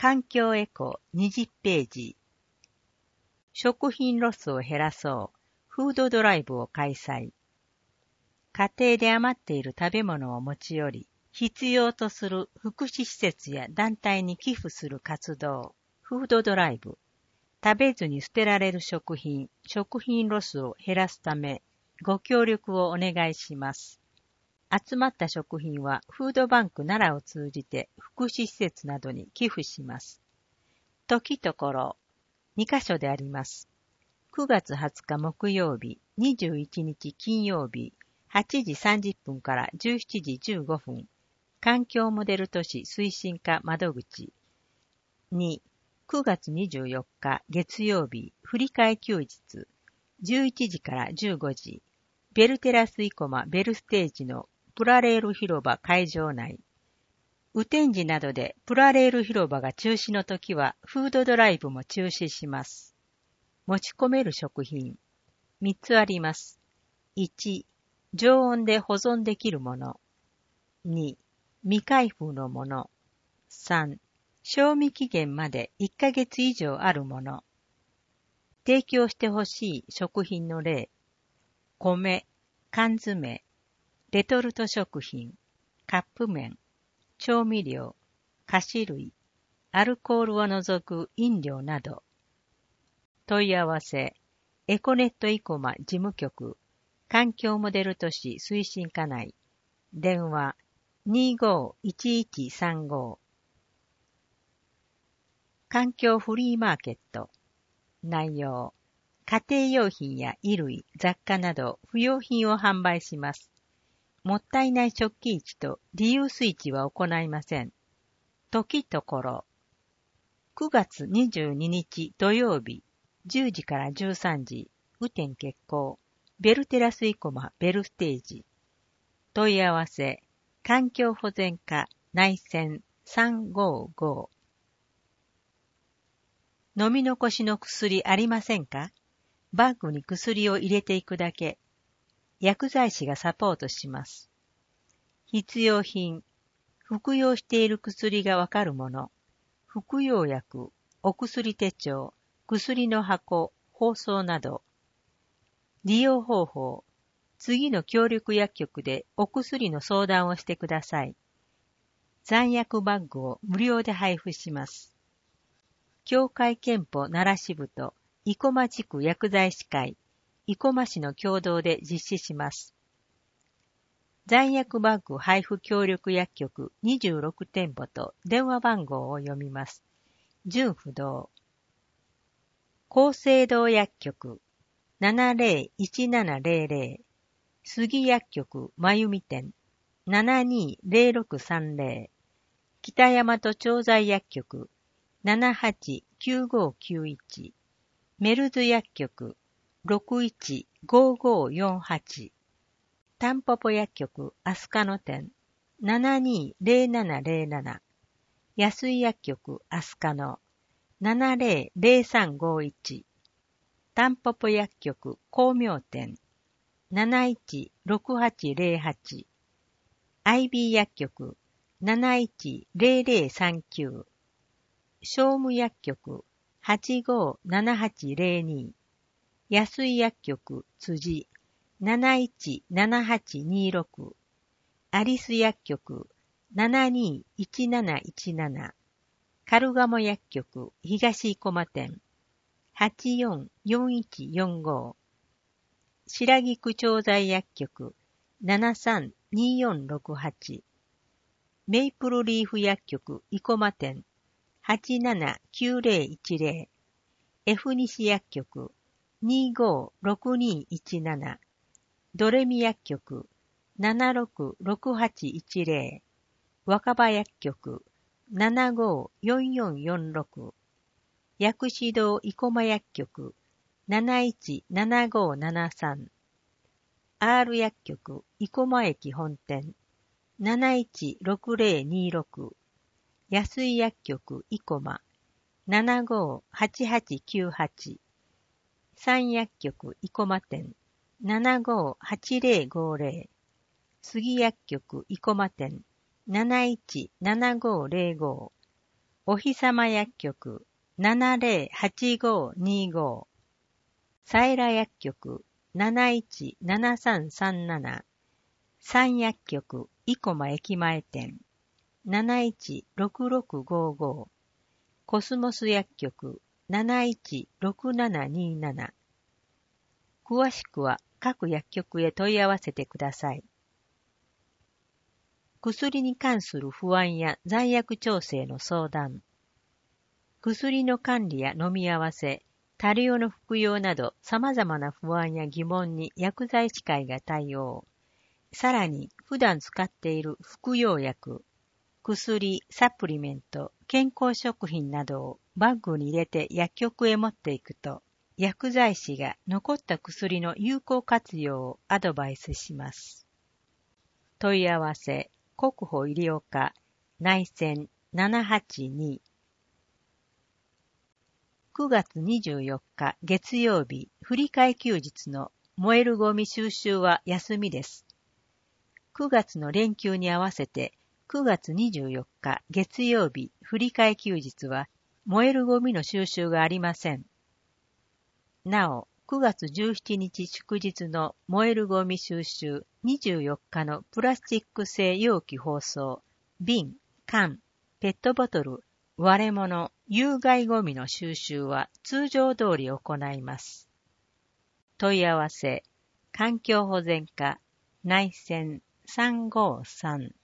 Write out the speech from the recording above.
環境エコ20ページ。食品ロスを減らそう。フードドライブを開催。家庭で余っている食べ物を持ち寄り、必要とする福祉施設や団体に寄付する活動。フードドライブ。食べずに捨てられる食品ロスを減らすため、ご協力をお願いします。集まった食品はフードバンク奈良を通じて福祉施設などに寄付します。時ところ、2カ所であります。9月20日木曜日、21日金曜日、8時30分から17時15分、環境モデル都市推進課窓口。2、9月24日月曜日、振り替え休日、11時から15時、ベルテラスイコマベルステージのプラレール広場会場内。雨天時などでプラレール広場が中止の時はフードドライブも中止します。持ち込める食品。3つあります。1、常温で保存できるもの。2、未開封のもの。3、賞味期限まで1ヶ月以上あるもの。提供してほしい食品の例。米、缶詰、レトルト食品、カップ麺、調味料、菓子類、アルコールを除く飲料など。問い合わせ、エコネットイコマ事務局、環境モデル都市推進課内、電話251135。環境フリーマーケット。内容、家庭用品や衣類、雑貨など不要品を販売します。もったいない食器市とリユース市は行いません。時ところ。9月22日土曜日、10時から13時、雨天決行、ベルテラスイコマベルステージ。問い合わせ、環境保全課内線355。飲み残しの薬ありませんか？バッグに薬を入れていくだけ。薬剤師がサポートします。必要品、服用している薬がわかるもの、服用薬、お薬手帳、薬の箱、包装など。利用方法、次の協力薬局でお薬の相談をしてください。残薬バッグを無料で配布します。協会憲法奈良支部と生駒地区薬剤師会、生駒市の共同で実施します。残薬バッグ配布協力薬局26店舗と電話番号を読みます。順不動。厚生堂薬局 701700、杉薬局まゆみ店 720630、北大和調剤薬局 789591、メルズ薬局 615548、タンポポ薬局アスカノ店 720707、安井薬局アスカノ 700351、タンポポ薬局光明店 716808、IB 薬局 710039、商務薬局857802、安井薬局辻717826、アリス薬局721717、カルガモ薬局東生駒店844145、白菊調剤薬局732468、メイプルリーフ薬局生駒店879010、F 西薬局256217、ドレミ薬局766810、若葉薬局754446、薬師堂生駒薬局717573、R 薬局生駒駅本店716026、安井薬局生駒758898、三薬局生駒店758050、杉薬局生駒店717505、 お日様薬局 708525 サイラ薬局 717337 三薬局生駒駅前店 716655 コスモス薬局 716727 詳しくは各薬局へ問い合わせてください。薬に関する不安や罪悪調整の相談、薬の管理や飲み合わせ、多量の服用など様々な不安や疑問に薬剤師会が対応。さらに普段使っている服用薬、薬、サプリメント、健康食品などをバッグに入れて薬局へ持っていくと、薬剤師が残った薬の有効活用をアドバイスします。問い合わせ、国保医療課内線782 9月24日月曜日振り替え休日の燃えるゴミ収集は休みです。9月の連休に合わせて9月24日月曜日振り替え休日は燃えるゴミの収集がありません。なお、9月17日祝日の燃えるゴミ収集24日のプラスチック製容器包装、瓶、缶、ペットボトル、割れ物、有害ゴミの収集は通常通り行います。問い合わせ、環境保全課内線353